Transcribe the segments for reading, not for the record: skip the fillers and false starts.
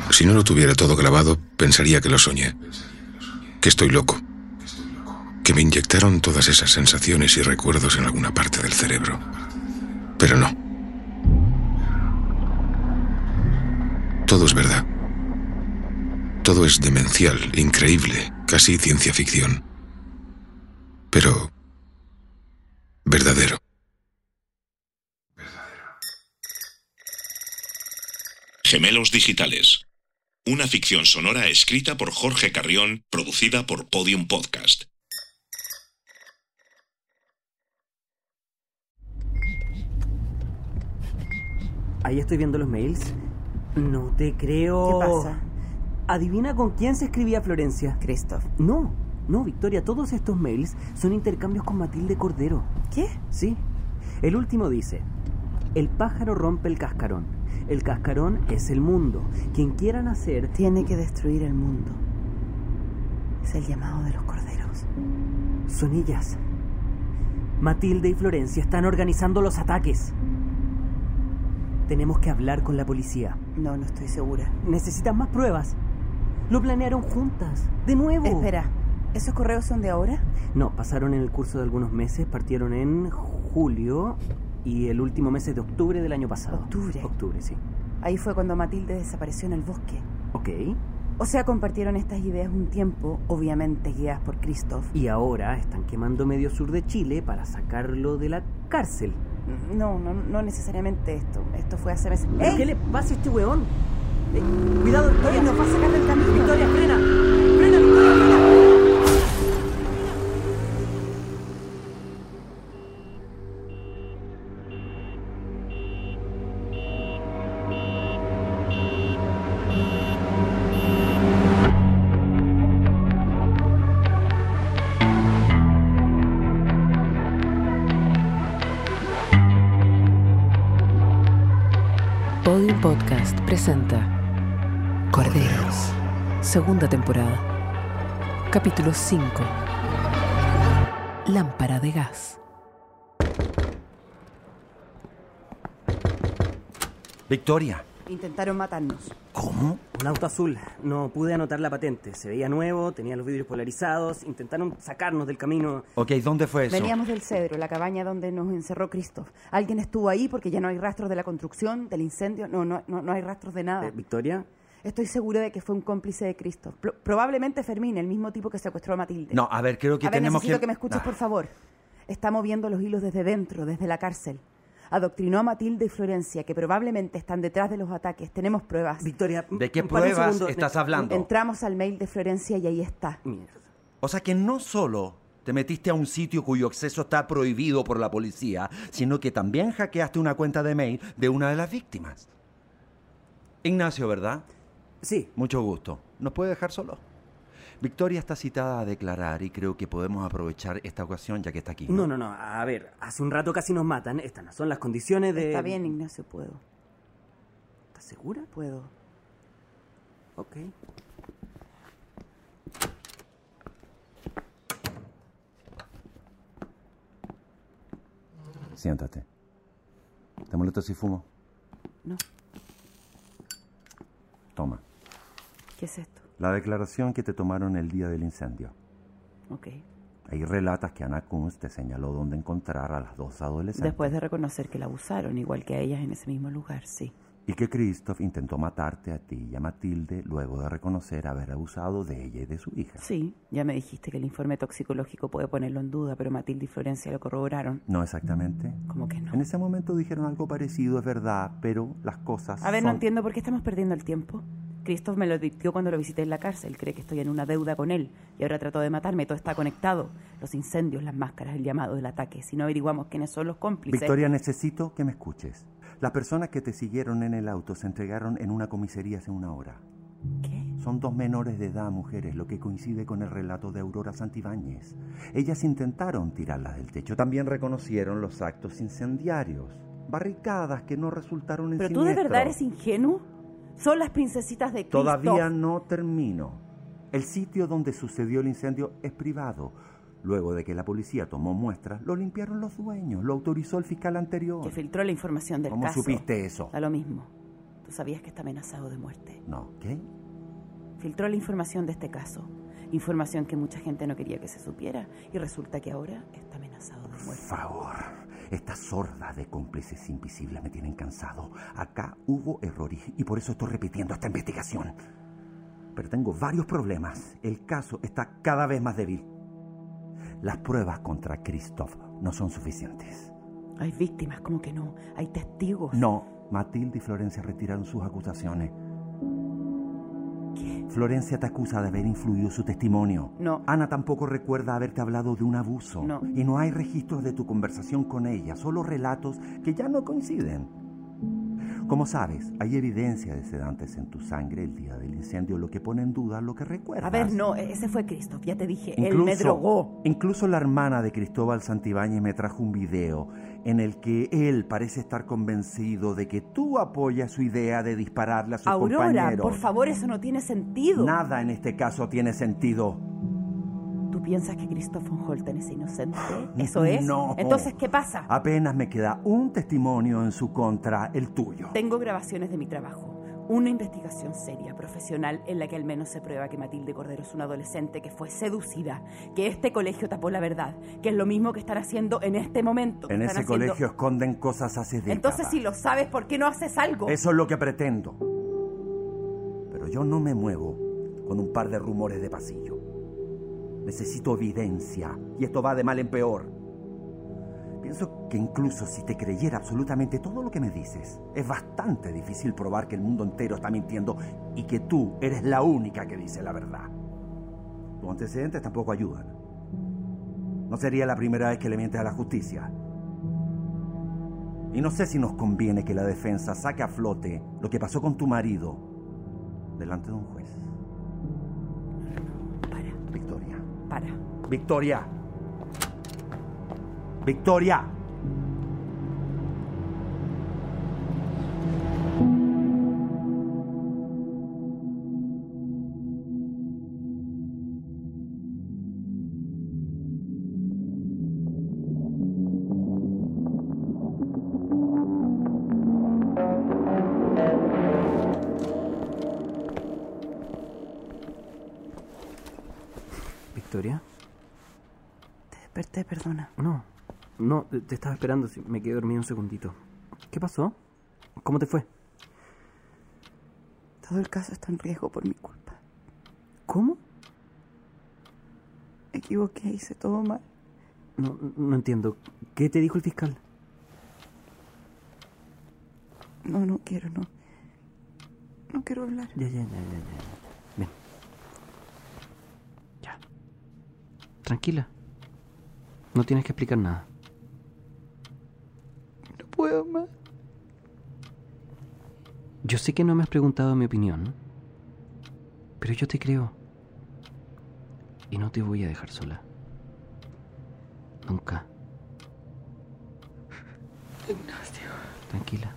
Si no lo tuviera todo grabado, pensaría que lo soñé. Que estoy loco. Que me inyectaron todas esas sensaciones y recuerdos en alguna parte del cerebro. Pero no. Todo es verdad. Todo es demencial, increíble, casi ciencia ficción. Pero verdadero. Gemelos Digitales. Una ficción sonora escrita por Jorge Carrión, producida por Podium Podcast. Ahí estoy viendo los mails. No te creo. ¿Qué pasa? Adivina con quién se escribía Florencia. Christoph. No, Victoria, todos estos mails son intercambios con Matilde Cordero. ¿Qué? Sí. El último dice: el pájaro rompe el cascarón. El cascarón es el mundo. Quien quiera nacer Tiene que destruir el mundo. Es el llamado de los corderos. son ellas. Matilde y Florencia están organizando los ataques. Tenemos que hablar con la policía. No estoy segura. ¿Necesitan más pruebas? Lo planearon juntas. De nuevo. Espera, ¿esos correos son de ahora? No, pasaron en el curso de algunos meses. Partieron en julio y el último mes es de octubre del año pasado. ¿Octubre? Octubre, sí. Ahí fue cuando Matilde desapareció en el bosque. Ok. O sea, compartieron estas ideas un tiempo, obviamente guiadas por Christoph. Y ahora están quemando medio sur de Chile para sacarlo de la cárcel. No necesariamente esto. Esto fue hace meses. ¿Qué le pasa a este weón? Cuidado, Victoria. Nos va a sacar del camino. Victoria, frena. Frena, Victoria, frena. Podium Podcast presenta Corderos, segunda temporada, capítulo 5, Lámpara de gas. Victoria. Intentaron matarnos. ¿Cómo? Un auto azul. No pude anotar la patente. Se veía nuevo, tenía los vidrios polarizados. Intentaron sacarnos del camino. Ok, ¿dónde fue eso? Veníamos del Cedro, la cabaña donde nos encerró Christoph. Alguien estuvo ahí porque ya no hay rastros de la construcción, del incendio. No hay rastros de nada. ¿Victoria? Estoy segura de que fue un cómplice de Christoph. Probablemente Fermín, el mismo tipo que secuestró a Matilde. No, a ver, creo que tenemos necesito que me escuches, por favor. Está moviendo los hilos desde dentro, desde la cárcel. Adoctrinó a Matilde y Florencia, que probablemente están detrás de los ataques. Tenemos pruebas. Victoria, ¿De qué para un pruebas segundo. estás hablando? Entramos al mail de Florencia y ahí está. Mierda. O sea que no solo te metiste a un sitio cuyo acceso está prohibido por la policía, sino que también hackeaste una cuenta de mail de una de las víctimas. Ignacio, ¿verdad? Sí. Mucho gusto. ¿Nos puede dejar solo? Victoria está citada a declarar y creo que podemos aprovechar esta ocasión ya que está aquí. No. A ver, hace un rato casi nos matan. Estas no son las condiciones de... Está bien, Ignacio, puedo. ¿Estás segura? Puedo. Ok. Siéntate. ¿Te molesta si fumo? No. Toma. ¿Qué es esto? La declaración que te tomaron el día del incendio. Ok. Ahí relatas que Ana Kunz te señaló dónde encontrar a las dos adolescentes. Después de reconocer que la abusaron, igual que a ellas en ese mismo lugar, sí. Y que Christoph intentó matarte a ti y a Matilde luego de reconocer haber abusado de ella y de su hija. Sí, ya me dijiste que el informe toxicológico puede ponerlo en duda, pero Matilde y Florencia lo corroboraron. No exactamente. ¿Cómo que no? En ese momento dijeron algo parecido, es verdad, pero las cosas A ver, no son- entiendo por qué estamos perdiendo el tiempo. Christoph me lo advirtió cuando lo visité en la cárcel. Cree que estoy en una deuda con él y ahora trató de matarme. Todo está conectado. Los incendios, las máscaras, el llamado del ataque. Si no averiguamos quiénes son los cómplices... Victoria, necesito que me escuches. Las personas que te siguieron en el auto se entregaron en una comisaría hace una hora. ¿Qué? Son dos menores de edad, mujeres, lo que coincide con el relato de Aurora Santibáñez. Ellas intentaron tirarlas del techo. También reconocieron los actos incendiarios. Barricadas que no resultaron en ¿Pero tú de siniestro. verdad eres ingenuo? Son las princesitas de Christoph. Todavía no termino. El sitio donde sucedió el incendio es privado. Luego de que la policía tomó muestras, lo limpiaron los dueños. Lo autorizó el fiscal anterior. Que filtró la información del ¿Cómo caso. supiste eso? Da lo mismo. ¿Tú sabías que está amenazado de muerte? No, ¿qué? Filtró la información de este caso. Información que mucha gente no quería que se supiera. Y resulta que ahora está amenazado de muerte. Por favor, estas hordas de cómplices invisibles me tienen cansado. Acá hubo errores y por eso estoy repitiendo esta investigación. Pero tengo varios problemas. El caso está cada vez más débil. Las pruebas contra Christoph no son suficientes. Hay víctimas, ¿cómo que no? Hay testigos. No, Matilde y Florencia retiraron sus acusaciones. ¿Qué? Florencia te acusa de haber influido su testimonio. No. Ana tampoco recuerda haberte hablado de un abuso. No. Y no hay registros de tu conversación con ella, solo relatos que ya no coinciden. Como sabes, hay evidencia de sedantes en tu sangre el día del incendio, lo que pone en duda lo que recuerdas. A ver, no, ese fue Christoph, ya te dije, él me drogó. Incluso la hermana de Cristóbal Santibáñez me trajo un video en el que él parece estar convencido de que tú apoyas su idea de dispararle a sus compañeros. Aurora, por favor, eso no tiene sentido. Nada en este caso tiene sentido. ¿Tú piensas que Christoph von Holten es inocente? ¿Eso es? No. Entonces, ¿qué pasa? Apenas me queda un testimonio en su contra, el tuyo. Tengo grabaciones de mi trabajo. Una investigación seria, profesional, en la que al menos se prueba que Matilde Cordero es una adolescente que fue seducida, que este colegio tapó la verdad, que es lo mismo que están haciendo en este momento. En ese colegio esconden cosas hace décadas. Entonces, si lo sabes, ¿por qué no haces algo? Eso es lo que pretendo. Pero yo no me muevo con un par de rumores de pasillo. Necesito evidencia, y esto va de mal en peor. Pienso que incluso si te creyera absolutamente todo lo que me dices, es bastante difícil probar que el mundo entero está mintiendo y que tú eres la única que dice la verdad. Tus antecedentes tampoco ayudan. No sería la primera vez que le mientes a la justicia. Y no sé si nos conviene que la defensa saque a flote lo que pasó con tu marido delante de un juez. Para. Victoria. Para. Victoria. Victoria. ¿Victoria? Te desperté, perdona. No, te estaba esperando. Me quedé dormido un segundito. ¿Qué pasó? ¿Cómo te fue? Todo el caso está en riesgo por mi culpa. ¿Cómo? Me equivoqué, hice todo mal. No entiendo. ¿Qué te dijo el fiscal? No quiero, no. No quiero hablar. Ya. Ven. Ya. Tranquila. No tienes que explicar nada. No puedo más. Yo sé que no me has preguntado mi opinión, pero yo te creo. Y no te voy a dejar sola. Nunca. Ignacio. Tranquila.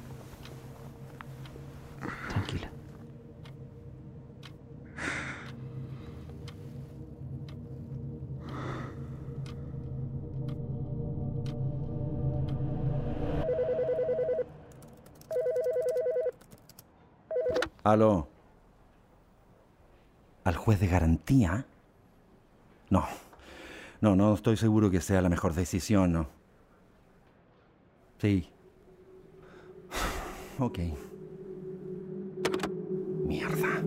¿Aló? ¿Al juez de garantía? No estoy seguro que sea la mejor decisión, ¿no? Sí. Ok. Mierda.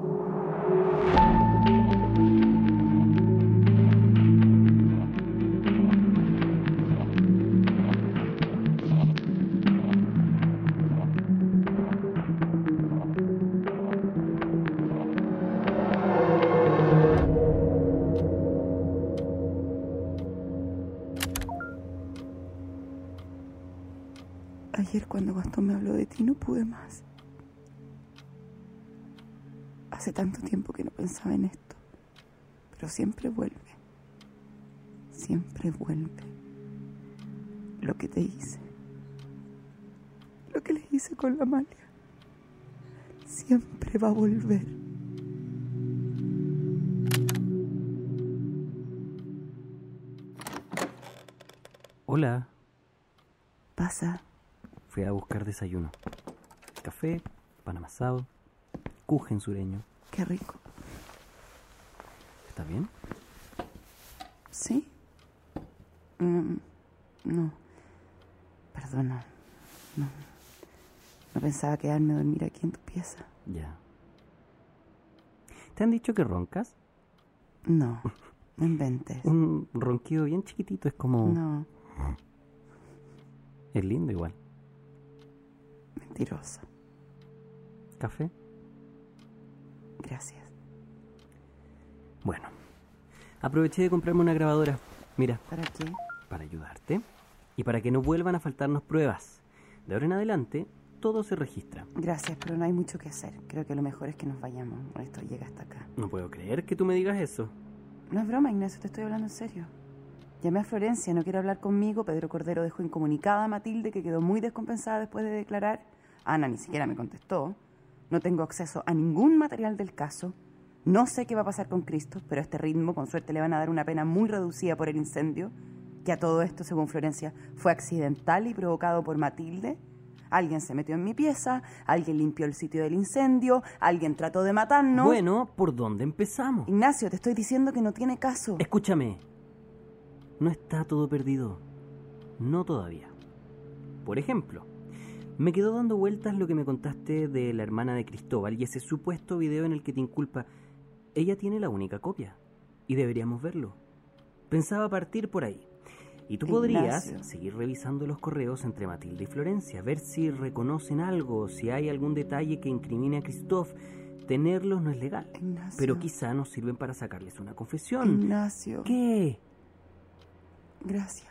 Ayer cuando Gastón me habló de ti no pude más. Hace tanto tiempo que no pensaba en esto. Pero siempre vuelve. Siempre vuelve. Lo que te hice. Lo que le hice con la Amalia. Siempre va a volver. Hola. Pasa. Fui a buscar desayuno. Café pan amasado, kuchen sureño. Qué rico. ¿Estás bien? ¿Sí? No. Perdona. No pensaba quedarme a dormir aquí en tu pieza. Ya. ¿Te han dicho que roncas? No inventes. Un ronquido bien chiquitito, es como... No. Es lindo igual. Mentirosa. ¿Café? Gracias. Bueno, aproveché de comprarme una grabadora. Mira, ¿Para qué? para ayudarte y para que no vuelvan a faltarnos pruebas. De ahora en adelante, todo se registra. Gracias, pero no hay mucho que hacer. Creo que lo mejor es que nos vayamos. Esto llega hasta acá. No puedo creer que tú me digas eso. No es broma, Ignacio, te estoy hablando en serio. Llamé a Florencia, no quiere hablar conmigo. Pedro Cordero dejó incomunicada a Matilde, que quedó muy descompensada después de declarar. Ana ni siquiera me contestó. No tengo acceso a ningún material del caso. No sé qué va a pasar con Cristo, pero a este ritmo, con suerte, le van a dar una pena muy reducida por el incendio, que a todo esto, según Florencia, fue accidental y provocado por Matilde. Alguien se metió en mi pieza, alguien limpió el sitio del incendio, alguien trató de matarnos. Bueno, ¿por dónde empezamos? Ignacio, te estoy diciendo que no tiene caso. Escúchame. No está todo perdido. No todavía. Por ejemplo, me quedó dando vueltas lo que me contaste de la hermana de Cristóbal y ese supuesto video en el que te inculpa. Ella tiene la única copia y deberíamos verlo. Pensaba partir por ahí. Y tú podrías Ignacio, seguir revisando los correos entre Matilde y Florencia, ver si reconocen algo, si hay algún detalle que incrimine a Christophe. Tenerlos no es legal, Ignacio. pero quizá nos sirven para sacarles una confesión. Ignacio. ¿Qué? Gracias.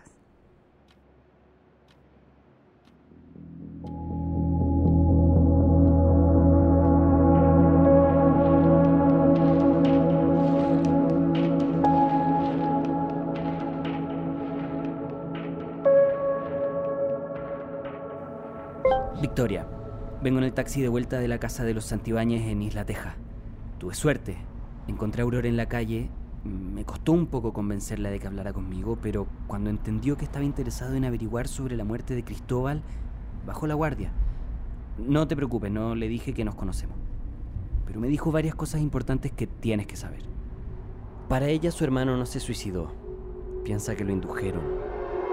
Victoria, vengo en el taxi de vuelta de la casa de los Santibáñez en Isla Teja. Tuve suerte. Encontré a Aurora en la calle. Me costó un poco convencerla de que hablara conmigo, pero cuando entendió que estaba interesado en averiguar sobre la muerte de Cristóbal, bajó la guardia. No te preocupes, no le dije que nos conocemos. Pero me dijo varias cosas importantes que tienes que saber. Para ella, su hermano no se suicidó. Piensa que lo indujeron.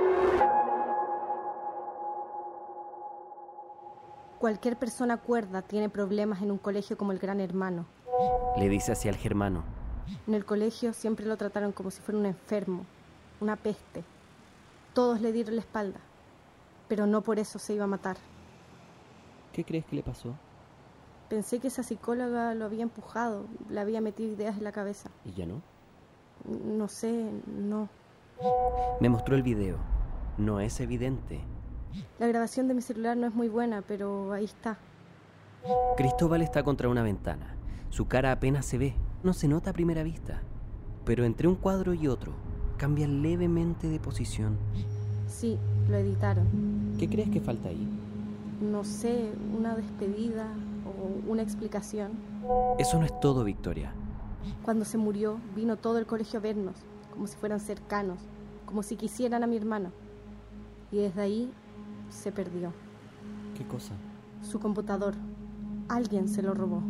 Cualquier persona cuerda tiene problemas en un colegio como el Gran Hermano. Le dice hacia el germano. En el colegio siempre lo trataron como si fuera un enfermo, una peste. Todos le dieron la espalda, pero no por eso se iba a matar. ¿Qué crees que le pasó? Pensé que esa psicóloga lo había empujado, le había metido ideas en la cabeza. ¿Y ya no? No sé, no. Me mostró el video. No es evidente. La grabación de mi celular no es muy buena, pero ahí está. Cristóbal está contra una ventana. Su cara apenas se ve. No se nota a primera vista. Pero entre un cuadro y otro, cambia levemente de posición. Sí, lo editaron. ¿Qué crees que falta ahí? No sé, una despedida o una explicación. Eso no es todo, Victoria. Cuando se murió, vino todo el colegio a vernos, como si fueran cercanos, como si quisieran a mi hermano. Y desde ahí se perdió. ¿Qué cosa? Su computador. Alguien se lo robó.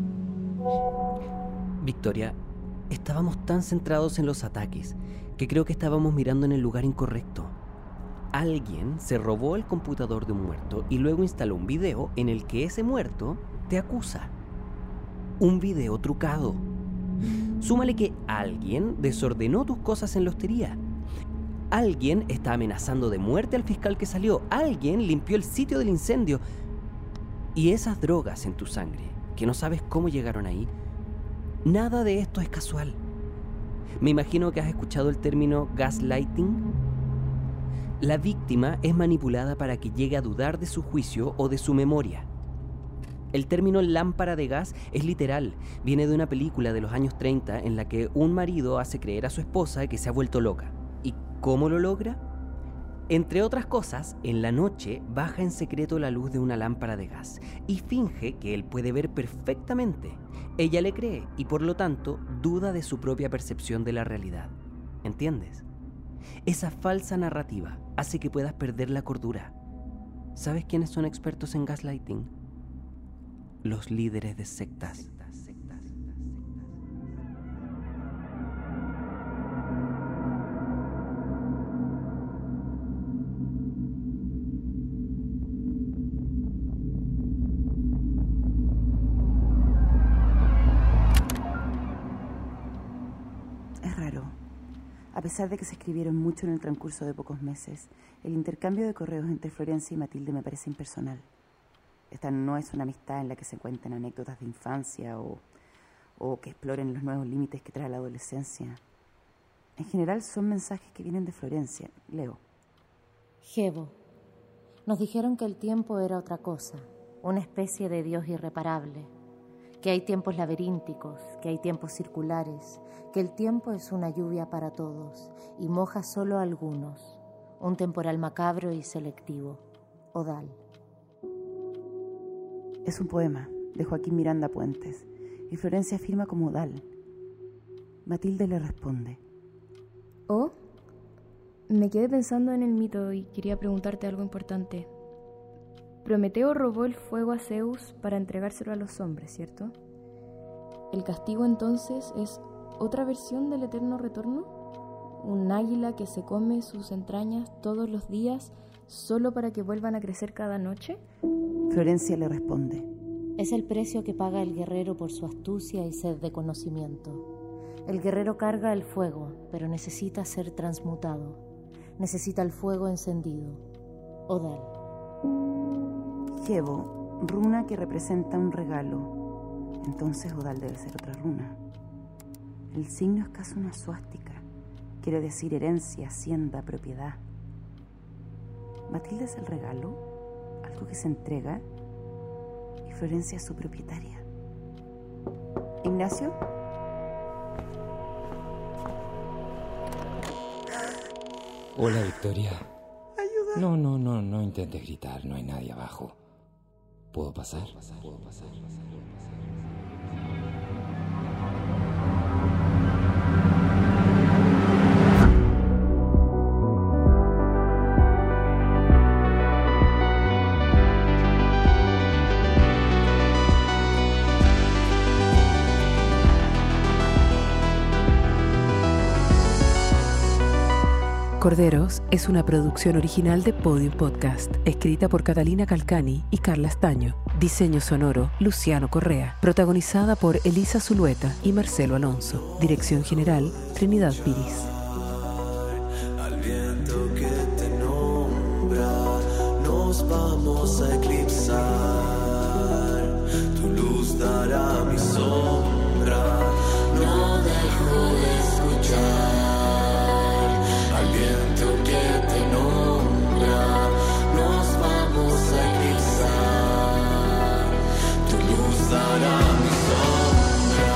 Victoria, estábamos tan centrados en los ataques que creo que estábamos mirando en el lugar incorrecto. Alguien se robó el computador de un muerto y luego instaló un video en el que ese muerto te acusa. Un video trucado. Súmale que alguien desordenó tus cosas en la hostería. Alguien está amenazando de muerte al fiscal que salió. Alguien limpió el sitio del incendio. Y esas drogas en tu sangre, que no sabes cómo llegaron ahí, nada de esto es casual. Me imagino que has escuchado el término gaslighting. La víctima es manipulada para que llegue a dudar de su juicio o de su memoria. El término lámpara de gas es literal. Viene de una película de los años 30 en la que un marido hace creer a su esposa que se ha vuelto loca. ¿Y cómo lo logra? Entre otras cosas, en la noche baja en secreto la luz de una lámpara de gas y finge que él puede ver perfectamente. Ella le cree y por lo tanto duda de su propia percepción de la realidad. ¿Entiendes? Esa falsa narrativa hace que puedas perder la cordura. ¿Sabes quiénes son expertos en gaslighting? los líderes de sectas. Es raro. A pesar de que se escribieron mucho en el transcurso de pocos meses, el intercambio de correos entre Florencia y Matilde me parece impersonal. Esta no es una amistad en la que se cuenten anécdotas de infancia o que exploren los nuevos límites que trae la adolescencia. En general son mensajes que vienen de Florencia. Leo. Jebo, nos dijeron que el tiempo era otra cosa, una especie de Dios irreparable, que hay tiempos laberínticos, que hay tiempos circulares, que el tiempo es una lluvia para todos y moja solo a algunos, un temporal macabro y selectivo. Odal. Es un poema de Joaquín Miranda Puentes y Florencia firma como Odal. Matilde le responde. Oh, me quedé pensando en el mito y quería preguntarte algo importante. Prometeo robó el fuego a Zeus para entregárselo a los hombres, ¿cierto? ¿El castigo entonces es otra versión del eterno retorno? ¿Un águila que se come sus entrañas todos los días solo para que vuelvan a crecer cada noche? Florencia le responde. Es el precio que paga el guerrero por su astucia y sed de conocimiento. El guerrero carga el fuego, pero necesita ser transmutado. Necesita el fuego encendido. Odal. Jebo, runa que representa un regalo. Entonces Odal debe ser otra runa. El signo es casi una suástica. Quiere decir herencia, hacienda, propiedad. Matilde es el regalo, algo que se entrega, y Florencia es su propietaria. Ignacio. Hola, Victoria. Ayuda. No intentes gritar, no hay nadie abajo. ¿Puedo pasar? Corderos es una producción original de Podium Podcast, escrita por Catalina Calcani y Carla Estaño. Diseño sonoro, Luciano Correa. Protagonizada por Elisa Zulueta y Marcelo Alonso. Dirección general, Trinidad Piris. Al viento que te nombra, nos vamos a eclipsar. Tu luz dará mi sombra, no dejo de escuchar. Al viento que te nombra, nos vamos a eclipsar. Tu luz dará mi sombra.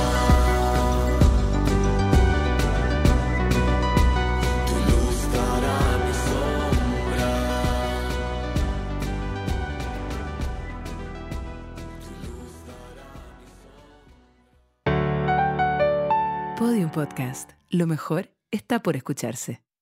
Tu luz dará mi sombra. Tu luz dará mi sombra. Podium Podcast. Lo mejor está por escucharse.